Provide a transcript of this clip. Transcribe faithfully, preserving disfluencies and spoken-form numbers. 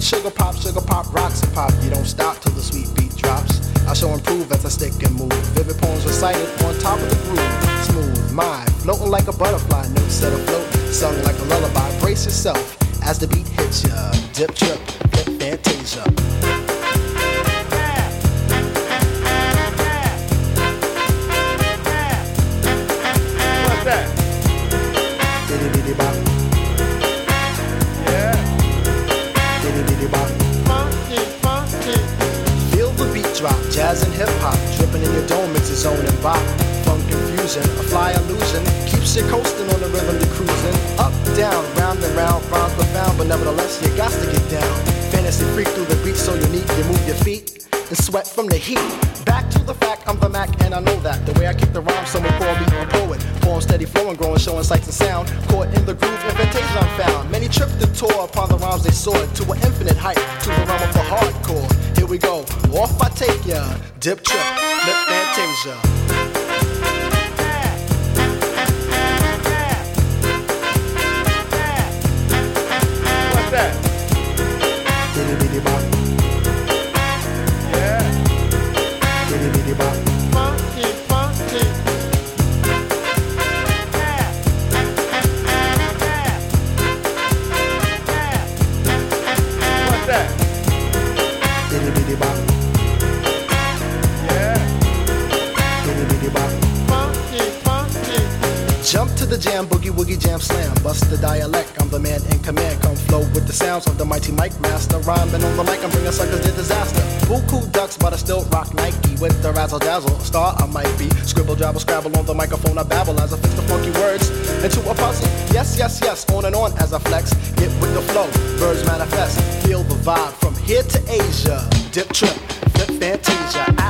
sugar pop, sugar pop, rocks and pop. You don't stop till the sweet beat drops. I shall improve as I stick and move. Vivid poems recited on top of the groove. Smooth mind, floating like a butterfly. Notes set afloat, sung like a lullaby. Brace yourself as the beat hits ya. Dip, trip, flip, fantasia. What's that? Diddy diddy bop. Yeah. Diddy diddy bop. Funky, funky. Feel the beat drop, jazz and hip hop, dripping in your dome, it's a zone and bop. Funk confusion, a fly illusion, keeps you coasting on the rhythm you're cruising. Up, down, round and round, rhymes profound, but nevertheless you got to get down. Fantasy freak through the beat so unique, you move your feet and sweat from the heat. Back to the fact, I'm the Mac and I know that. The way I kick the rhyme, someone call me a poet. Poem steady flowing, growing, showing sights and sound. Caught in the groove, invitation I'm found. Many tripped and tore upon the rhymes they soared to an infinite height, to the realm of the hardcore. Here we go, off I take ya. Dip, trip, flip, fantasia. What's that? Diddy diddy bop. Yeah. Diddy diddy bop. Funky, funky. What's that? Diddy diddy bop. Yeah. Diddy diddy bop. Funky, funky. Jump to the jam, boogie woogie jam slam. Bust the dialect, I'm the man in command. Come flow with the sounds of the mighty mic master. Rhyming on the mic, I'm bringing suckers to disaster. Buku ducks, but I still rock Nike. With the razzle dazzle, star I might be. Scribble, jabble, scrabble on the microphone, I babble as I fix the funky words into a puzzle. Yes, yes, yes, on and on as I flex. Get with the flow, birds manifest. Feel the vibe from here to Asia. Dip, trip, flip, fantasia.